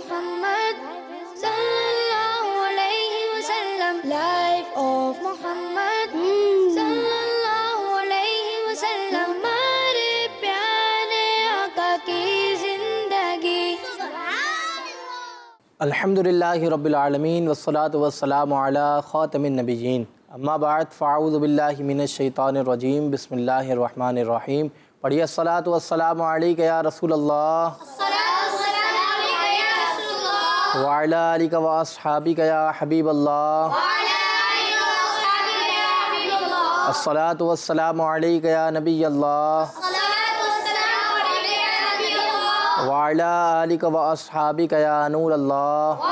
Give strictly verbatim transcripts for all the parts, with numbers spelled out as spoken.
Muhammad sallallahu alayhi wa sallam. Life of Muhammad sallallahu alayhi wa sallam. हमारे प्यारे आका की जिंदगी। अल्हम्दुलिल्लाहि रब्बिल आलमीन वस्सलातु वस्सलामु अला खातमिन नबिय्यीन। अम्मा बाद फ़अऊज़ु बिल्लाहि मिनश शैतानिर रजीम। बिस्मिल्लाहिर रहमानिर रहीम। पढ़िए अस्सलातु वस्सलामु अलैका या रसूलल्लाह व अला आलिका व अस्हाबिका या हबीबल्लाह। अस्सलातु वस्सलामु अलैका या नबियल्लाह व अला आलिका व अस्हाबिका या नूरल्लाह।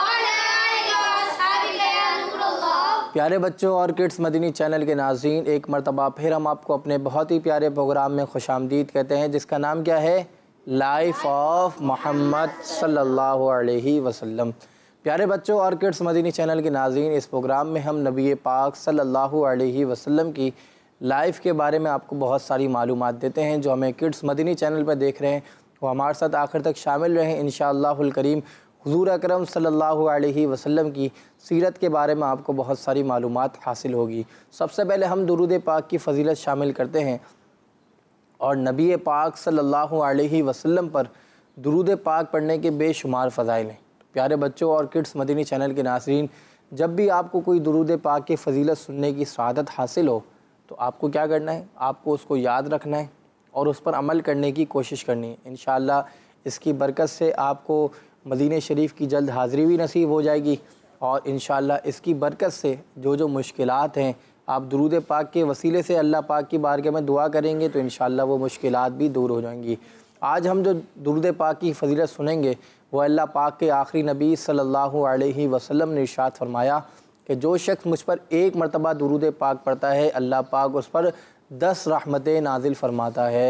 प्यारे बच्चों और किड्स मदनी चैनल के नाज़रीन, एक मरतबा फिर हम आपको अपने बहुत ही प्यारे प्रोग्राम में खुशामदीद कहते हैं, जिसका नाम क्या है? लाइफ ऑफ मोहम्मद सल्लल्लाहु अलैहि वसल्लम। प्यारे बच्चों और किड्स मदनी चैनल के नाज़रीन, इस प्रोग्राम में हम नबी पाक सल्लल्लाहु अलैहि वसल्लम की लाइफ के बारे में आपको बहुत सारी मालूमात देते हैं। जो हमें किड्स मदनी चैनल पर देख रहे हैं वो हमारे साथ आखिर तक शामिल रहें। इंशाअल्लाहुल करीम हुज़ूर अकरम सल्लल्लाहु अलैहि वसल्लम की सीरत के बारे में आपको बहुत सारी मालूमात हासिल होगी। सबसे पहले हम दुरूद पाक की फ़जीलत शामिल करते हैं और नबी पाक सल्लल्लाहु अलैहि वसल्लम पर दुरूद पाक पढ़ने के बेशुमार फ़ज़ाइल हैं। प्यारे बच्चों और किड्स मदनी चैनल के नाज़रीन, जब भी आपको कोई दुरूद पाक की फ़जीलत सुनने की सआदत हासिल हो तो आपको क्या करना है? आपको उसको याद रखना है और उस पर अमल करने की कोशिश करनी है। इंशाअल्लाह इसकी बरकत से आपको मदीने शरीफ की जल्द हाज़िरी भी नसीब हो जाएगी और इंशाअल्लाह इसकी बरकत से जो जो मुश्किलात हैं, आप दुरूद पाक के वसीले से अल्लाह पाक की बारगाह में दुआ करेंगे तो इंशाअल्लाह वो मुश्किलात भी दूर हो जाएंगी। आज हम जो दुरूद पाक की फ़जीलत सुनेंगे वो अल्लाह पाक के आखिरी नबी सल्लल्लाहु अलैहि वसल्लम ने इरशाद फरमाया कि जो शख्स मुझ पर एक मरतबा दुरूद पाक पढ़ता है, अल्लाह पाक उस पर दस रहमतें नाजिल फरमाता है।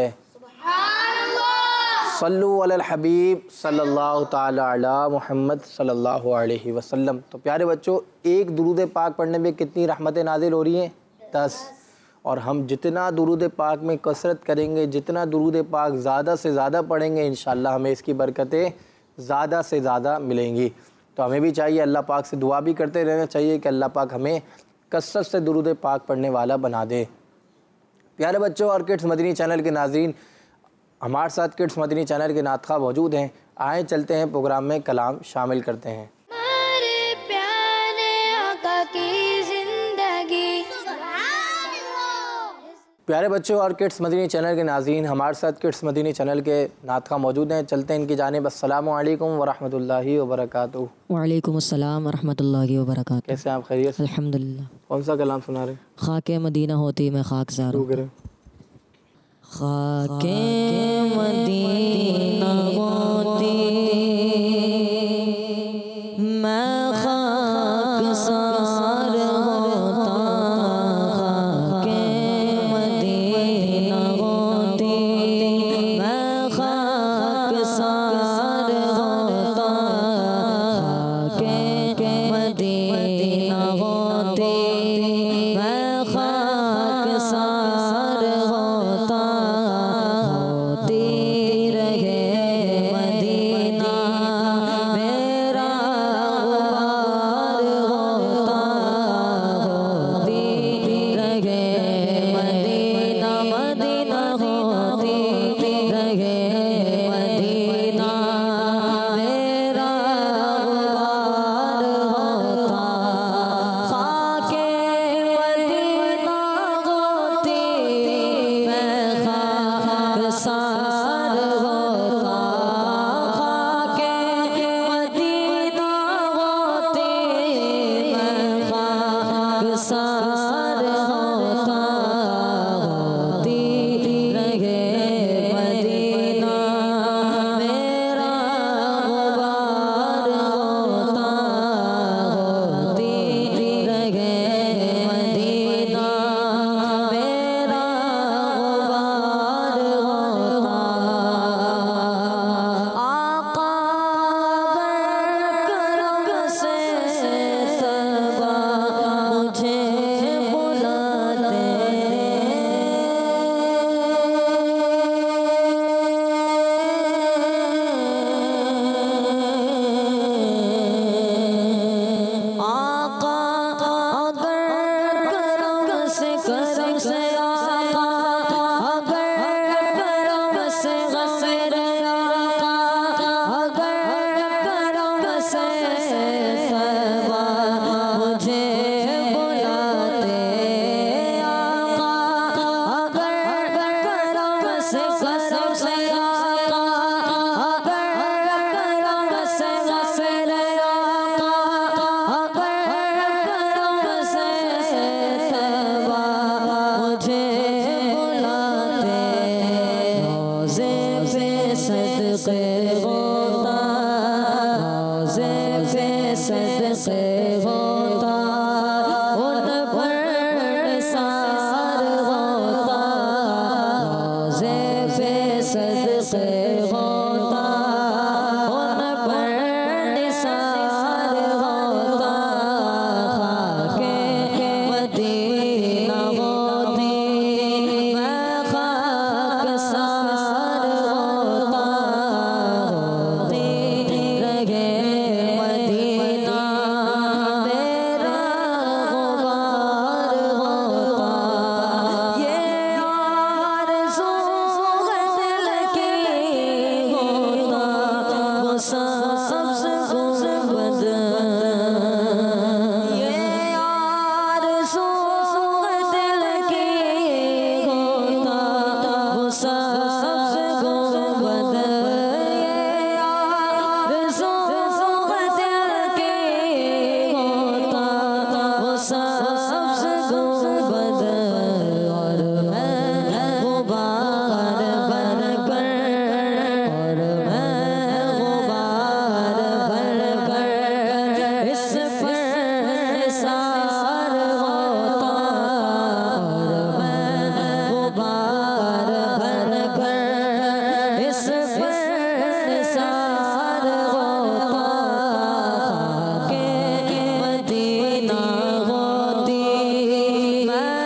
सल्लु अलल हबीब सल्लल्लाहु ताला अला मुहम्मद सल्लल्लाहु अलैहि वसल्लम। तो प्यारे बच्चों, एक दुरूद पाक पढ़ने में कितनी रहमतें नाजिल हो रही हैं? दस। और हम जितना दुरूद पाक में कसरत करेंगे, जितना दुरूद पाक ज़्यादा से ज़्यादा पढ़ेंगे, इंशाअल्लाह हमें इसकी बरकतें ज़्यादा से ज़्यादा मिलेंगी। तो हमें भी चाहिए, अल्लाह पाक से दुआ भी करते रहना चाहिए कि अल्लाह पाक हमें कसरत से दुरूद पाक पढ़ने वाला बना दे। प्यारे बच्चों और किड्स मदनी चैनल के नाज़रीन, हमारे साथ किड्स मदनी चैनल के नातख़्वाह मौजूद हैं। आए चलते हैं प्रोग्राम में कलाम शामिल करते हैं। हमारे प्यारे आका की जिंदगी। प्यारे बच्चों और किड्स मदनी चैनल के नाज़रीन, हमारे साथ किड्स मदनी चैनल के नातख़्वाह मौजूद हैं। चलते हैं इनकी जानिब। अस्सलामु अलैकुम व रहमतुल्लाहि व बरकातुहू। वालेकुम अस्सलाम व रहमतुल्लाहि व बरकातुहू। कैसे हैं आप? खैरियत से? अल्हम्दुलिल्लाह। कौन सा कलाम सुना रहे? खाके मदीना होती मैं खाकसार हूँ। करें। खाके मदीना होती मैं खाकसार होता। खाके मदीना होती मैं खाकसार होता। खाके मदीना होती मैं खाकसार होता। होती रहे मदीना मेरा गुबार होता। होती रहे मदीना, मदीना होती रहे मदीना मेरा गुबार होता। खाके मदीना होती मैं खाकसार होता। खाके मदीना होती मैं खाकसार होता। होती रहे मदीना मेरा गुबार होता। होती रहे मदीना मेरा गुबार होता। सदक़े होता, रोज़े पे सदक़े होता, उन पर निसार होता, रोज़े पे सदक़े होता, उन पर निसार होता, खाके मदीना होती, मैं खाकसार होता, होती रहे मदीना मेरा गुबार होता, ये आरज़ू है दिल की होता, वो सब्ज़ गुंबद, ये आरज़ू है दिल की होता, वो सब्ज़ गुंबद, ये आरज़ू है दिल की होता, वो सब्ज़ गुंबद, और मैं गुबार बनकर, और मैं गुबार बनकर इस पर निसार होता, और मैं गुबार बनकर इस पर निसार होता, खाके मदीना होती, मैं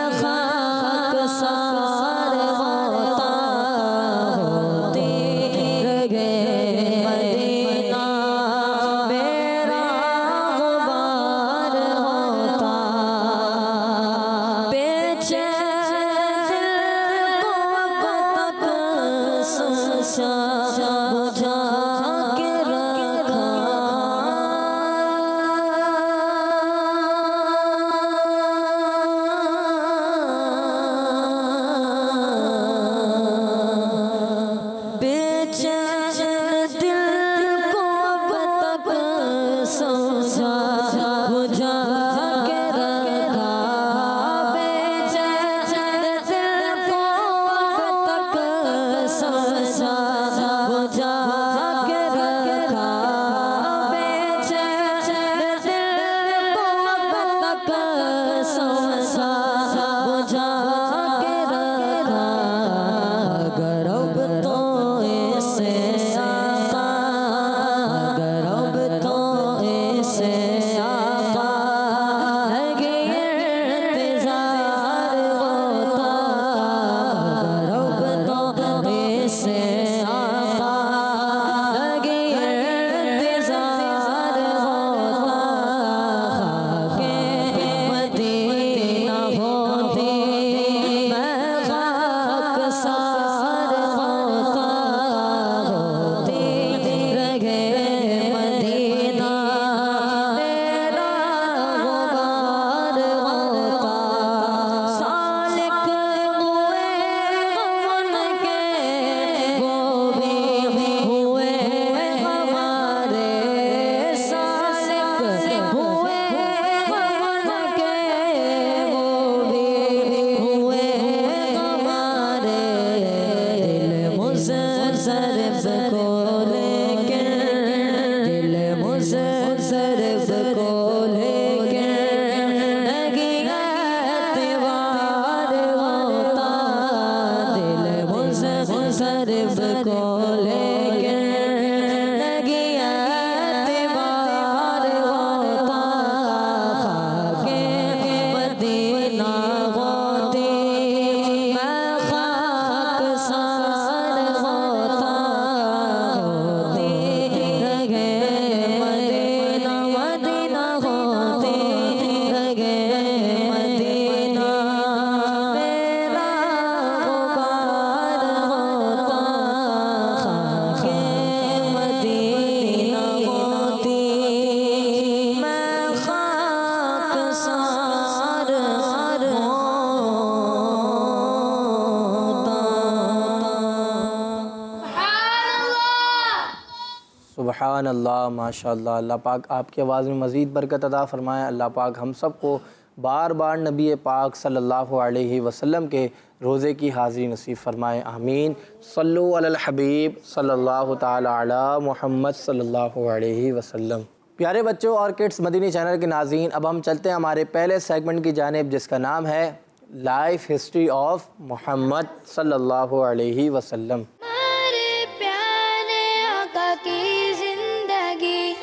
खाकसार होता, होती रहे मदीना मेरा गुबार होता, बेचैन दिल को अब तक संसा बुझा के रखा, बेचैन दिल को अब तक समझा बुझा के रखा, बेचैन दिल को अब तक समझा बुझा के रखा, बेचैन दिल को अब तक समझा बुझा के रखा, अगर अब तो ऐसे आका, अगर अब तो ऐसे आका लगे इंतज़ार होता, अगर अब तो ऐसे आका लगे इंतज़ार होता, खाके मदीना होती, मैं खाकसार होता, होती रहे मदीना मेरा गुबार होता, सालिक हुए गम के वो भी हुए हमारे, सालिक हुए गम के वो भी हुए हमारे, दिल मुज़ज़्ज़रिब को लेकर, दिल मुज़ज़्ज़रिब को लेकर लगी एतवार होता, दिल मुज़ज़्ज़रिब को लेकर लगी एतवार होता, खाके मदीना होती, मैं खाकसार होता, होती रहे मदीना, मदीना होती रहे मदीना मेरा गुबार होता, खाके मदीना होती, मैं खाकसार होता। सुबहान अल्लाह, माशा अल्लाह। अल्लाह पाक आपकी आवाज़ में मज़ीद बरकत अता फ़रमाए। अल्लाह पाक हम सब को बार बार नबी पाक सल्लल्लाहु अलैहि वसल्लम के रोज़े की हाज़िरी नसीब फ़रमाएँ। आमीन। सल्लु अलल हबीब सल्लल्लाहु ताला अला मुहम्मद सल्लल्लाहु अलैहि वसल्लम। प्यारे बच्चों और किड्स मदीनी चैनल के नाज़रीन, अब हम चलते हैं हमारे पहले सेगमेंट की जानिब, जिसका नाम है लाइफ हिस्ट्री ऑफ मोहम्मद सल्लल्लाहु अलैहि वसल्लम। हमारे प्यारे आका की जिंदगी।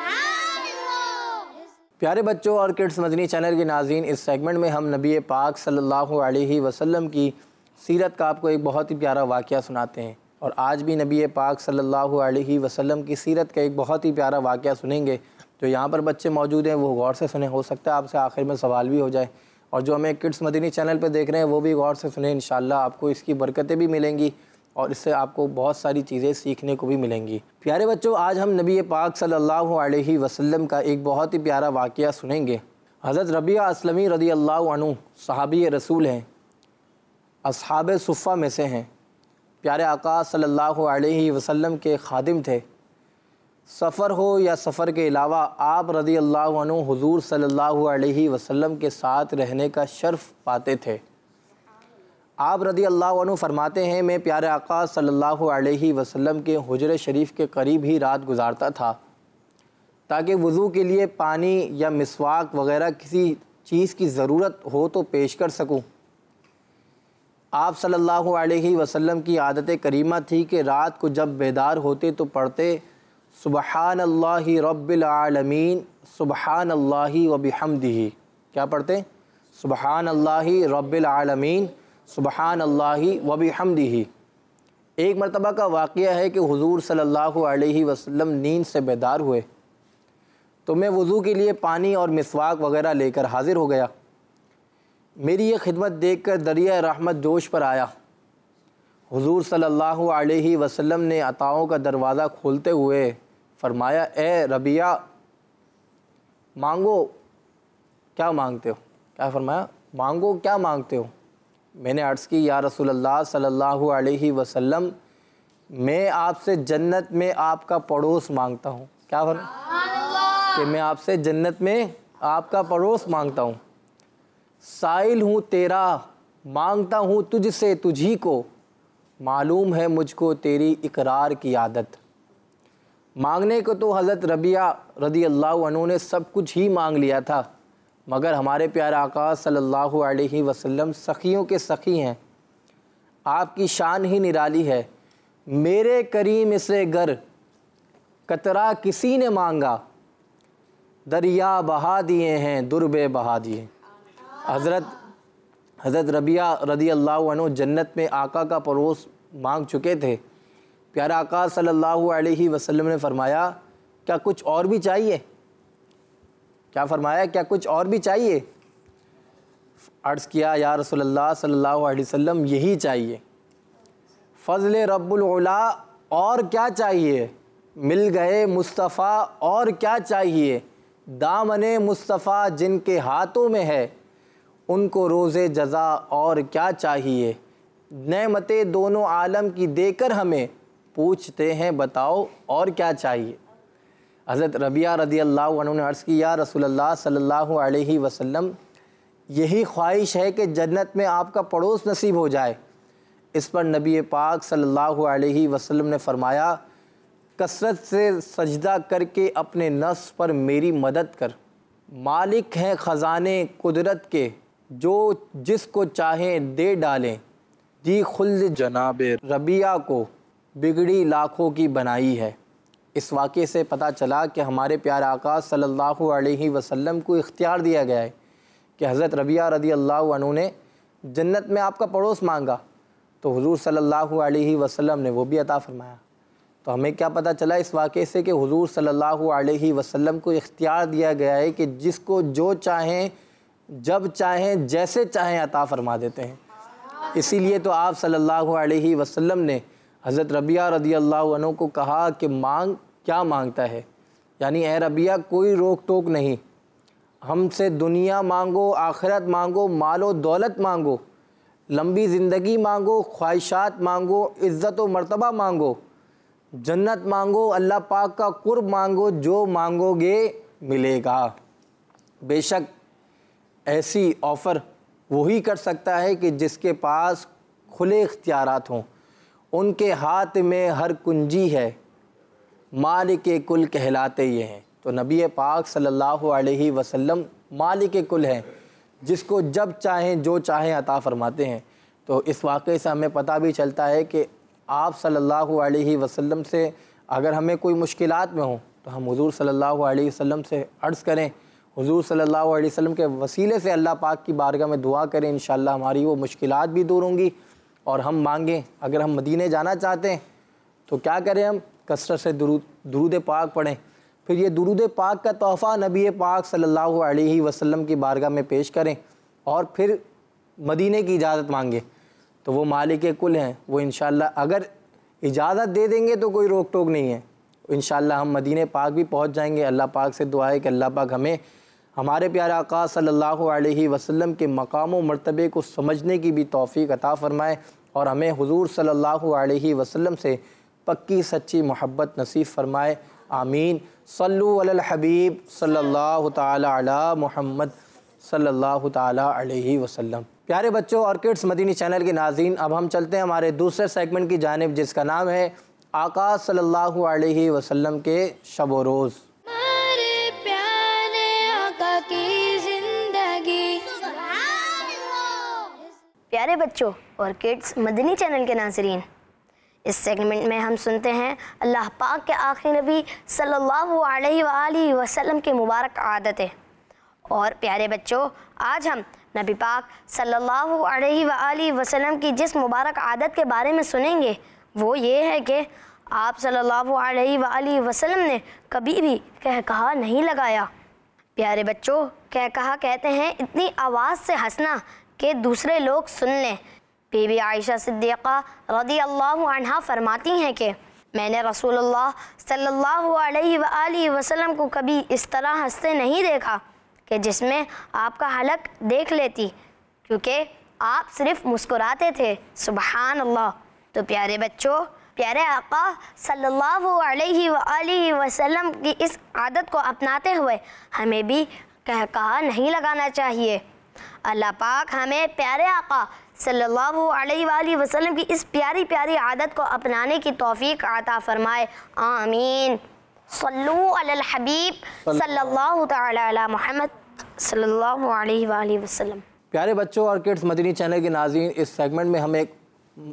प्यारे बच्चों और किड्स मदनी चैनल के नाज़रीन, इस सेगमेंट में हम नबी पाक सल्लल्लाहु अलैहि वसल्लम की सीरत का आपको एक बहुत ही प्यारा वाक़या सुनाते हैं। और आज भी नबी पाक सल्लल्लाहु अलैहि वसल्लम की सीरत का एक बहुत ही प्यारा वाक़या सुनेंगे। जो यहाँ पर बच्चे मौजूद हैं वो गौर से सुने, हो सकता है आपसे आखिर में सवाल भी हो जाए, और जो हमें किड्स मदनी चैनल पर देख रहे हैं वो भी गौर से सुने। इंशाअल्लाह आपको इसकी बरकतें भी मिलेंगी और इससे आपको बहुत सारी चीज़ें सीखने को भी मिलेंगी। प्यारे बच्चों, आज हम नबी पाक सल्लल्लाहु अलैहि वसल्लम का एक बहुत ही प्यारा वाक़या सुनेंगे। हज़रत रबिया असलमी रदी अल्लाह अन्हु सहाबी रसूल हैं, अस्हाब सुफ़ा में से हैं। प्यारे आका सल्लल्लाहु अलैहि वसल्लम के खादिम थे। सफ़र हो या सफ़र के अलावा आप रदी अल्लाह अन्हु हुज़ूर सल्लल्लाहु अलैहि वसल्लम के साथ रहने का शर्फ़ पाते थे। आप रदी अल्लाह अन्हु फरमाते हैं, मैं प्यारे आका सल्लल्लाहु अलैहि वसल्लम के हुजरे शरीफ के करीब ही रात गुजारता था ताकि वज़ू के लिए पानी या मिसवाक वग़ैरह किसी चीज़ की ज़रूरत हो तो पेश कर सकूं। आप सल्लल्लाहु अलैहि वसल्लम की आदत करीमा थी कि रात को जब बेदार होते तो पढ़ते सुबहानल्लाहि रब्बिल आलमीन सुबहानल्लाहि व बिहम्दिही। क्या पढ़ते? सुबहानल्लाहि रब्बिल आलमीन सुबहानल्लाहि व बिहम्दिही। एक मरतबा का वाक़या है कि हुज़ूर सल्लल्लाहु अलैहि वसल्लम नींद से बेदार हुए तो मैं वज़ू के लिए पानी और मिसवाक वग़ैरह लेकर हाज़िर हो गया। मेरी ये खिदमत देखकर दरिया रहमत जोश पर आया। हुज़ूर सल्लल्लाहु अलैहि वसल्लम ने अताओं का दरवाज़ा खोलते हुए फ़रमाया, ए रबिया, मांगो क्या मांगते हो? क्या फ़रमाया? मांगो क्या मांगते हो? मैंने अर्ज़ की, या रसूल अल्लाह सल्लल्लाहु अलैहि वसल्लम, मैं आपसे जन्नत में आपका पड़ोस मांगता हूँ। क्या फरमाया? कि मैं आपसे जन्नत में आपका पड़ोस मांगता हूँ। साइल हूँ तेरा, मांगता हूँ तुझसे तुझी को, मालूम है मुझको तेरी इकरार की आदत। मांगने को तो हज़रत रबिया रदी अल्लाह अन्हु ने सब कुछ ही मांग लिया था, मगर हमारे प्यारे आका सल्लल्लाहु अलैहि वसल्लम सखियों के सखी हैं। आपकी शान ही निराली है। मेरे करीम से गर कतरा किसी ने मांगा, दरिया बहा दिए हैं दुर्बे बहा दिए। हज़रत हज़रत रबिया रदी अल्लाह अन्हु जन्नत में आका का पड़ोस मांग चुके थे। प्यारा आका सल्लल्लाहु अलैहि वसल्लम ने फरमाया, क्या कुछ और भी चाहिए? क्या फरमाया? क्या कुछ और भी चाहिए? अर्ज़ किया, या रसूलल्लाह सल्लल्लाहु अलैहि वसल्लम, यही चाहिए। फ़ज़्ल रब्बुल उला, और क्या चाहिए? मिल गए मुस्तफ़ा, और क्या चाहिए? दामने मुस्तफ़ा जिनके हाथों में है, उनको रोज़े जज़ा, और क्या चाहिए? नेमतें दोनों आलम की देकर हमें पूछते हैं, बताओ और क्या चाहिए? हज़रत रबिया रदी अल्लाह अन्हु ने अर्ज़ की, या रसूलल्लाह सल्लल्लाहु अलैहि वसल्लम, यही ख्वाहिश है कि जन्नत में आपका पड़ोस नसीब हो जाए। इस पर नबी पाक सल्लल्लाहु अलैहि वसल्लम ने फ़रमाया, कसरत से सजदा करके अपने नफ्स पर मेरी मदद कर। मालिक हैं ख़ज़ाने कुदरत के, जो जिसको चाहें दे डालें। दी खुल्द जनाबे रबिया को बिगड़ी लाखों की बनाई है। इस वाक़े से पता चला कि हमारे प्यारे आका सल्लल्लाहु अलैहि वसल्लम को इख्तियार दिया गया है कि हज़रत रबिया रदी अल्लाह अन्हु ने जन्नत में आपका पड़ोस मांगा तो हुज़ूर सल्लल्लाहु अलैहि वसल्लम ने वो भी अता फ़रमाया। तो हमें क्या पता चला इस वाक़े से कि हुज़ूर सल्लल्लाहु अलैहि वसल्लम को इख्तियार दिया गया है कि जिसको जो चाहें, जब चाहें, जैसे चाहें अता फ़रमा देते हैं। इसीलिए तो आप सल्लल्लाहु अलैहि वसल्लम ने हज़रत रबिया रदी अल्लाह अन्हु को कहा कि मांग, क्या मांगता है? यानी ए रबिया, कोई रोक टोक नहीं, हमसे दुनिया मांगो, आखिरत मांगो, मालो दौलत मांगो, लंबी ज़िंदगी मांगो, ख्वाहिशात मांगो, इज़्ज़त व मर्तबा मांगो, जन्नत मांगो, अल्लाह पाक का कुर्ब मांगो, जो मांगोगे मिलेगा। बेशक ऐसी ऑफ़र वही कर सकता है कि जिसके पास खुले इख्तियारात हों, उनके हाथ में हर कुंजी है, मालिक कुल कहलाते ये हैं। तो नबी पाक सल्लल्लाहु अलैहि वसल्लम मालिक कुल हैं, जिसको जब चाहें जो चाहें अता फ़रमाते हैं। तो इस वाक़े से हमें पता भी चलता है कि आप सल्लल्लाहु अलैहि वसल्लम से अगर हमें कोई मुश्किलात में हो तो हम हुज़ूर सल्लल्लाहु अलैहि वसल्लम से अर्ज़ करें, हुज़ूर सल्लल्लाहु अलैहि वसल्लम के वसीले से अल्लाह पाक की बारगाह में दुआ करें। इंशाअल्लाह हमारी वो मुश्किलात भी दूर होंगी और हम मांगें। अगर हम मदीने जाना चाहते हैं तो क्या करें, हम कसरत से दुरूद दुरूद पाक पढ़ें। फिर ये दुरूद पाक का तोहफ़ा नबी पाक सल्लल्लाहु अलैहि वसल्लम की बारगाह में पेश करें और फिर मदीने की इजाज़त मांगें। तो वो मालिक कुल हैं, वो इंशाअल्लाह अगर इजाज़त दे देंगे तो कोई रोक टोक नहीं है। इंशाअल्लाह हम मदीने पाक भी पहुंच जाएंगे। अल्लाह पाक से दुआ है कि अल्लाह पाक हमें हमारे प्यारे आका सल्लल्लाहु अलैहि वसल्लम के मकाम व मर्तबे को समझने की भी तौफ़ीक अता फ़रमाए और हमें हुज़ूर सल्लल्लाहु अलैहि वसल्लम से पक्की सच्ची मोहब्बत नसीब फ़रमाए। आमीन। सल्लु अलल हबीब सल्लल्लाहु ताला अला मुहम्मद सल्लल्लाहु ताला अलैहि वसल्लम। प्यारे बच्चों और किड्स मदीनी चैनल के नाज़रीन, अब हम चलते हैं हमारे दूसरे सेगमेंट की जानिब, जिसका नाम है आका सल्लल्लाहु अलैहि वसल्लम के शब व रोज़। हमारे प्यारे आका की जिंदगी। प्यारे बच्चों और किड्स मदनी चैनल के नाज़रीन, इस सेगमेंट में हम सुनते हैं अल्लाह पाक के आखिरी नबी सल्लल्लाहु अलैहि वसल्लम की मुबारक आदतें। और प्यारे बच्चों, आज हम नबी पाक सल्लल्लाहु अलैहि वसल्लम की जिस मुबारक आदत के बारे में सुनेंगे वो ये है कि आप सल्लल्लाहु अलैहि वसल्लम ने कभी भी कह कहा नहीं लगाया। प्यारे बच्चों, कह कहा कहते हैं इतनी आवाज़ से हंसना कि दूसरे लोग सुन लें। बीबी आयशा सिद्दीक़ा रज़ी अल्लाहु अन्हा फरमाती हैं कि मैंने रसूलुल्लाह सल्लल्लाहु अलैहि वसल्लम को कभी इस तरह हंसते नहीं देखा कि जिसमें आपका हलक देख लेती, क्योंकि आप सिर्फ मुस्कुराते थे। सुबहान अल्लाह। तो प्यारे बच्चों, प्यारे आका सल्लल्लाहु अलैहि वसल्लम की इस आदत को अपनाते हुए हमें भी कह कहा नहीं लगाना चाहिए। अल्लाह पाक हमें प्यारे आका सल्लल्लाहु अलैहि वसल्लम की इस प्यारी प्यारी आदत को अपनाने की तौफीक अता फरमाए। आमीन। सल्लु अलल हबीब सल्लल्लाहु तआला अला मुहम्मद सल्लल्लाहु अलैहि वसल्लम। प्यारे बच्चों और किड्स मदनी चैनल के नाज़रीन, इस सेगमेंट में हम एक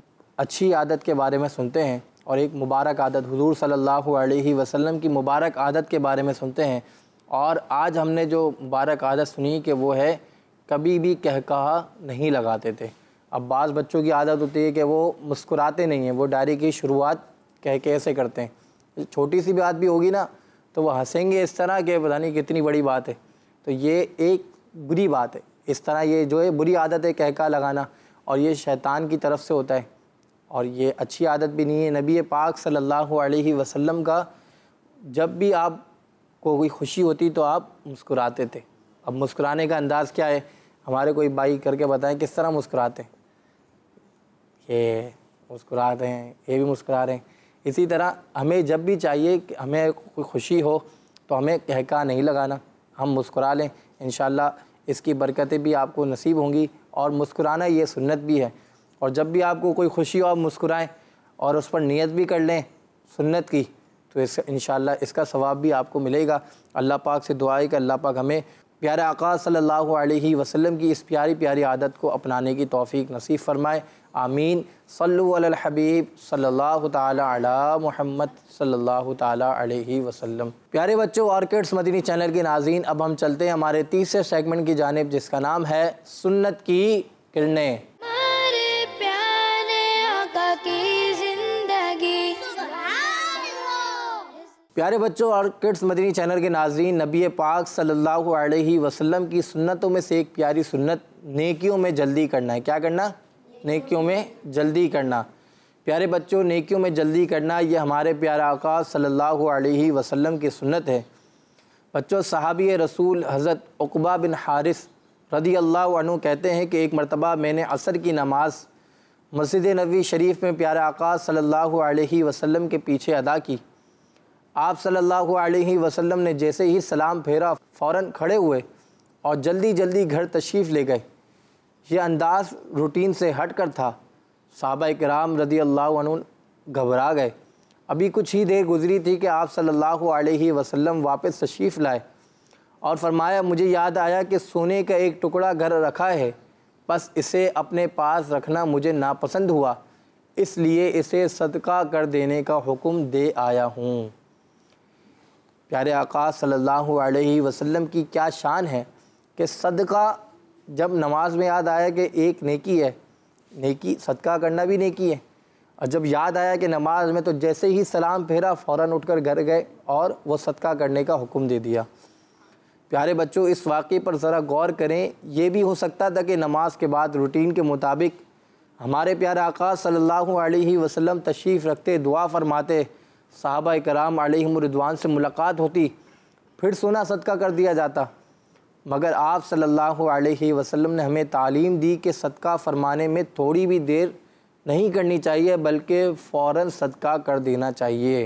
अच्छी आदत के बारे में सुनते हैं और एक मुबारक आदत हुज़ूर सल्लल्लाहु अलैहि वसल्लम की मुबारक आदत के बारे में सुनते हैं। और आज हमने जो मुबारक आदत सुनी कि वो है कभी भी कह कहा नहीं लगाते थे। अब बाज़ बच्चों की आदत होती है कि वो मुस्कुराते नहीं हैं, वो डायरी की शुरुआत कह के ऐसे करते हैं। छोटी सी बात भी होगी ना तो वो हंसेंगे इस तरह कि पता नहीं कितनी बड़ी बात है। तो ये एक बुरी बात है। इस तरह ये जो है बुरी आदत है कह कहा लगाना, और ये शैतान की तरफ से होता है और ये अच्छी आदत भी नहीं है। नबी पाक सल्लल्लाहु अलैहि वसल्लम का जब भी आपको कोई खुशी होती तो आप मुस्कुराते थे। अब मुस्कुराने का अंदाज़ क्या है, हमारे कोई भाई करके बताएं किस तरह मुस्कुराते हैं। ये मुस्कुराते हैं, ये भी मुस्कुरा रहे हैं। इसी तरह हमें जब भी चाहिए कि हमें कोई खुशी हो तो हमें कह कहा नहीं लगाना, हम मुस्कुरा लें। इंशाअल्लाह इसकी बरकतें भी आपको नसीब होंगी और मुस्कुराना ये सुन्नत भी है। और जब भी आपको कोई खुशी हो आप मुस्कुराएं और उस पर नियत भी कर लें सुन्नत की, तो इस इंशाअल्लाह इसका सवाब भी आपको मिलेगा। अल्लाह पाक से दुआ है कि अल्लाह पाक हमें प्यारे आका सल्लल्लाहु अलैहि वसल्लम की इस प्यारी प्यारी आदत को अपनाने की तौफीक नसीब फ़रमाए। आमीन। सल्लु अलल हबीब सल्लल्लाहु ताला अला मुहम्मद सल्लल्लाहु ताला अलैहि वसल्लम। प्यारे बच्चों और किड्स मदनी चैनल के नाज़रीन, अब हम चलते हैं हमारे तीसरे सेगमेंट की जानिब, जिसका नाम है सुन्नत की किरणें। हमारे प्यारे आका की जिंदगी। प्यारे बच्चों और किड्स मदनी चैनल के नाज़रीन, नबी पाक सल्लल्लाहु अलैहि वसल्लम की सुन्नतों में से एक प्यारी सुन्नत नेकियों में जल्दी करना है। क्या करना? नेकियों में जल्दी करना। प्यारे बच्चों, नेकियों में जल्दी करना ये हमारे प्यारे आका सल्लल्लाहु अलैहि वसल्लम की सुन्नत है। बच्चों, सहाबी रसूल हज़रत उक़बा बिन हारिस रज़ी अल्लाहु अन्हु कहते हैं कि एक मरतबा मैंने असर की नमाज़ मस्जिद नबवी शरीफ में प्यारे आका सल्लल्लाहु अलैहि वसल्लम के पीछे अदा की। आप सल्लल्लाहु अलैहि वसल्लम ने जैसे ही सलाम फेरा फ़ौरन खड़े हुए और जल्दी जल्दी घर तशरीफ़ ले गए। ये अंदाज़ रूटीन से हट कर था। सहाबा किराम रज़ी अल्लाह अन्हु घबरा गए। अभी कुछ ही देर गुज़री थी कि आप सल्लल्लाहु अलैहि वसल्लम वापस तशरीफ़ लाए और फरमाया, मुझे याद आया कि सोने का एक टुकड़ा घर रखा है, बस इसे अपने पास रखना मुझे नापसंद हुआ, इसलिए इसे सदका कर देने का हुक्म दे आया हूँ। प्यारे आका सल्लल्लाहु अलैहि वसल्लम की क्या शान है कि सदका, जब नमाज में याद आया कि एक नेकी है, नेकी सदका करना भी नेकी है, और जब याद आया कि नमाज में, तो जैसे ही सलाम फेरा फ़ौरन उठकर घर गए और वो सदका करने का हुक्म दे दिया। प्यारे बच्चों, इस वाक़े पर ज़रा गौर करें। ये भी हो सकता था कि नमाज के बाद रूटीन के मुताबिक हमारे प्यारे आका सल्लल्लाहु अलैहि वसल्लम तशरीफ़ रखते, दुआ फरमाते, सहाबा कराम अलैहिम रिदवान से मुलाकात होती, फिर सोना सदका कर दिया जाता। मगर आप सल्लल्लाहु अलैहि वसल्लम ने हमें तालीम दी कि सदका फ़रमाने में थोड़ी भी देर नहीं करनी चाहिए, बल्कि फ़ौरन सदका कर देना चाहिए।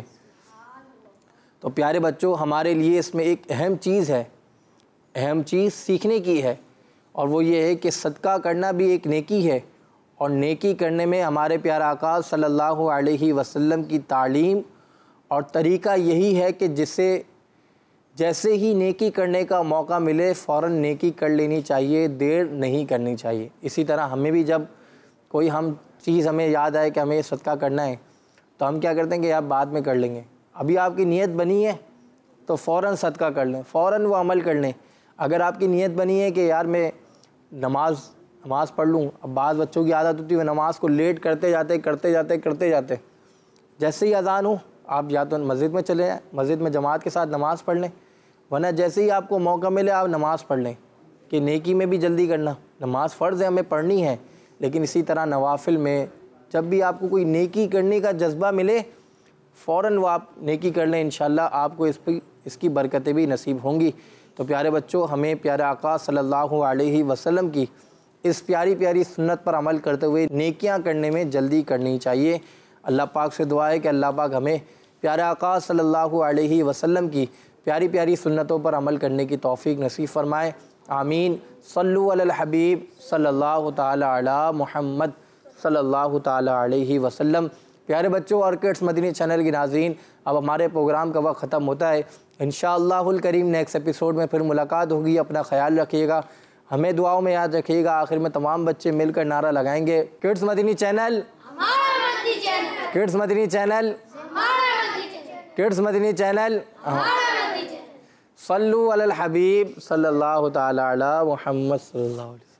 तो प्यारे बच्चों, हमारे लिए इसमें एक अहम चीज़ है, अहम चीज़ सीखने की है, और वो ये है कि सदका करना भी एक नेकी है, और नेकी करने में हमारे प्यारे आका सल्लल्लाहु अलैहि वसल्लम की तालीम और तरीक़ा यही है कि जिसे जैसे ही नेकी करने का मौका मिले फ़ौरन नेकी कर लेनी चाहिए, देर नहीं करनी चाहिए। इसी तरह हमें भी जब कोई हम चीज़ हमें याद आए कि हमें सदका करना है, तो हम क्या करते हैं कि यार बाद में कर लेंगे। अभी आपकी नीयत बनी है तो फ़ौरन सदका कर लें, फ़ौरन वो अमल कर लें। अगर आपकी नीयत बनी है कि यार मैं नमाज नमाज़ पढ़ लूँ, अब बाद बच्चों की आदत होती है वो नमाज़ को लेट करते जाते करते जाते करते जाते जैसे ही अज़ान हो आप या तो मस्जिद में चले जाएँ, मस्जिद में जमात के साथ नमाज़ पढ़ लें, वरना जैसे ही आपको मौका मिले आप नमाज़ पढ़ लें। कि नेकी में भी जल्दी करना, नमाज फ़र्ज़ है, हमें पढ़नी है, लेकिन इसी तरह नवाफिल में जब भी आपको कोई नेकी करने का जज्बा मिले फ़ौरन वो आप नेकी कर लें, इंशाअल्लाह आपको इस पर इसकी बरकतें भी नसीब होंगी। तो प्यारे बच्चों, हमें प्यारे आका सल्लल्लाहु अलैहि वसल्लम की इस प्यारी प्यारी सुन्नत पर अमल करते हुए नेकियां करने में जल्दी करनी चाहिए। अल्लाह पाक से दुआ है कि अल्लाह पाक हमें प्यारे आका सल्लल्लाहु अलैहि वसल्लम की प्यारी प्यारी सुन्नतों पर अमल करने की तौफ़ीक नसीब फ़रमाए। आमीन। सल्लु अलल हबीब सल्लल्लाहु ताला अला मुहम्मद सल्लल्लाहु ताला अलैहि वसल्लम। प्यारे बच्चों और किड्स मदनी चैनल के नाज़रीन, अब हमारे प्रोग्राम का वक्त ख़त्म होता है। इंशाअल्लाहुल करीम नेक्स्ट एपिसोड में फिर मुलाकात होगी। अपना ख्याल रखिएगा, हमें दुआओं में याद रखिएगा। आखिर में तमाम बच्चे मिलकर नारा लगाएंगे, kids Madani channel, kids Madani channel, kids Madani channel. सल्लु अलल हबीब सल्लल्लाहु ताला अला मुहम्मद सल्लल्लाहु अलैहि वसल्लम।